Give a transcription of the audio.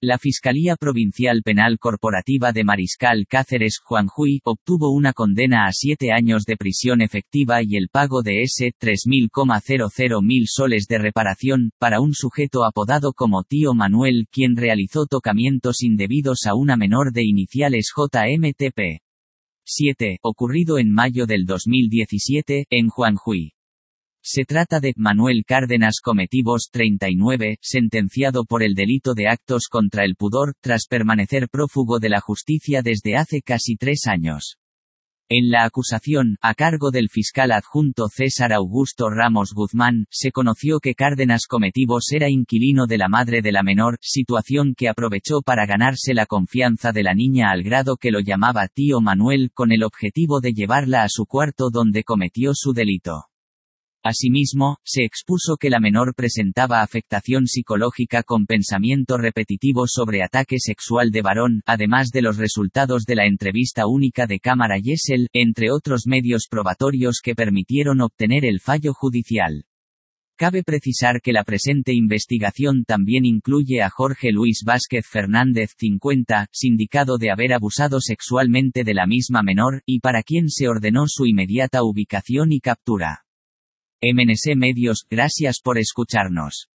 La Fiscalía Provincial Penal Corporativa de Mariscal Cáceres, Juanjuy, obtuvo una condena a 7 años de prisión efectiva y el pago de 3.000,00 soles de reparación, para un sujeto apodado como Tío Manuel, quien realizó tocamientos indebidos a una menor de iniciales JMTP. 7, ocurrido en mayo del 2017, en Juanjuy. Se trata de Manuel Cárdenas Cometivos, 39, sentenciado por el delito de actos contra el pudor, tras permanecer prófugo de la justicia desde hace casi 3 años. En la acusación, a cargo del fiscal adjunto César Augusto Ramos Guzmán, se conoció que Cárdenas Cometivos era inquilino de la madre de la menor, situación que aprovechó para ganarse la confianza de la niña al grado que lo llamaba Tío Manuel, con el objetivo de llevarla a su cuarto donde cometió su delito. Asimismo, se expuso que la menor presentaba afectación psicológica con pensamiento repetitivo sobre ataque sexual de varón, además de los resultados de la entrevista única de cámara Yesel, entre otros medios probatorios que permitieron obtener el fallo judicial. Cabe precisar que la presente investigación también incluye a Jorge Luis Vázquez Fernández, 50, sindicado de haber abusado sexualmente de la misma menor, y para quien se ordenó su inmediata ubicación y captura. MNC Medios, gracias por escucharnos.